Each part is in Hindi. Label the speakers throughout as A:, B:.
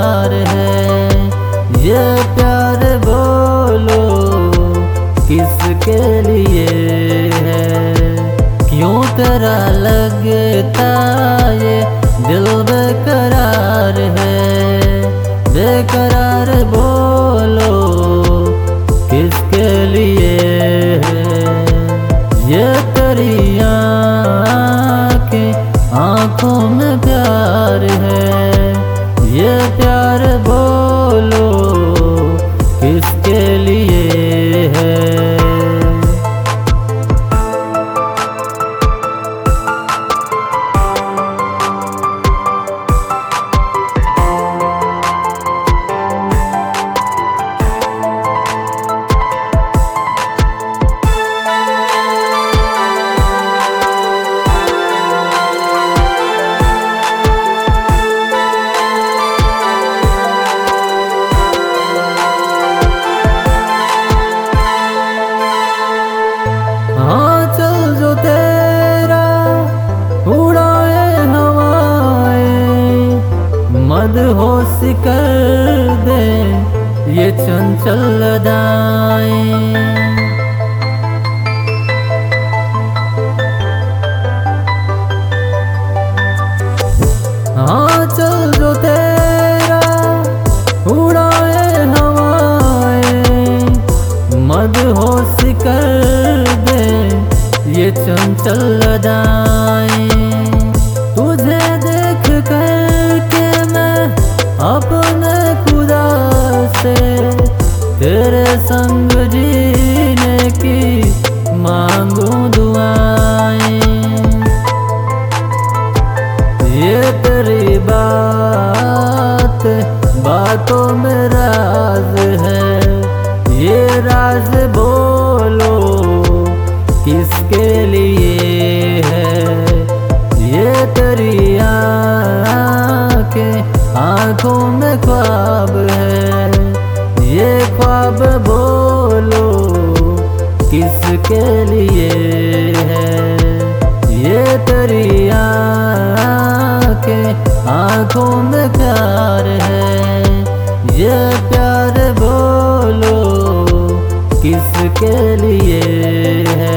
A: प्यार है। ये प्यार बोलो किसके लिए है? क्यों तेरा लगता ये दिल बेकरार है? बेकरार बोलो किसके लिए है? ये तेरी आँखों में प्यार है। ये प्यार बोलो किसके लिए है? चल जो तेरा उड़ाए हवाएं, मदहोश कर दे ये चंचल अदाएं। चल जो तेरा उड़ाए हवाएं, मदहोश कर दे ये चंचल अदाएं। तुझे देख कर के मैं अपने खुदा से तेरे संग जीने की मांगू दुआएं। ये तेरी बातों में राज है। ये राज बोलो किसके लिए है? ये तेरी आँखों में ख्वाब है। ये ख्वाब बोलो किसके लिए है? ये तेरी आँखों में प्यार है। ये प्यार बोलो किसके लिए है?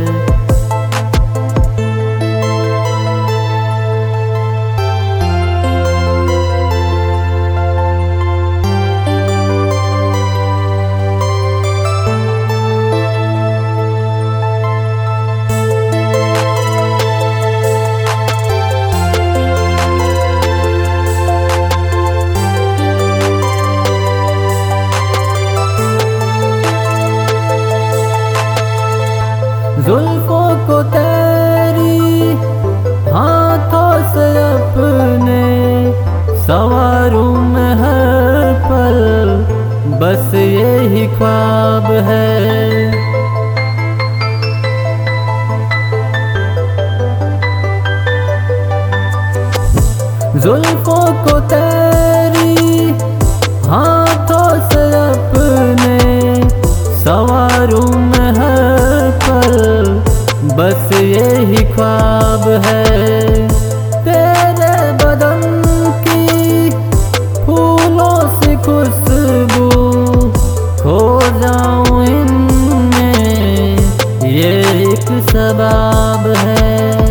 A: जुल्फों को तेरी हाथों से अपने सवारूं में हर पल, बस यही ख्वाब है। जुल्फों को तेरी हाथों से अपने सवारूं में हर पल, बस यही ख्वाब है। तेरे बदन की फूलों से खुशबू खो जाऊं इनमें, ये एक सबाब है।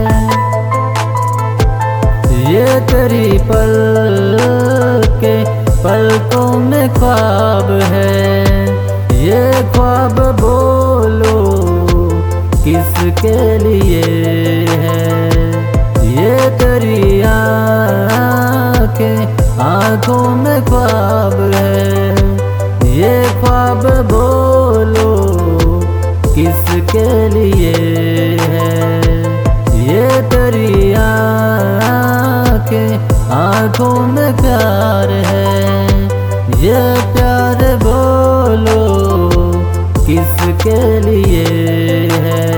A: ये तेरी पलकों में ख्वाब है। ये ख्वाब बोलो किसके लिए है? ये तेरी आँखों में ख्वाब है। ये ख्वाब बोलो किसके लिए है? ये तेरी आँखों में प्यार है। ये प्यार बोलो किसके लिए है?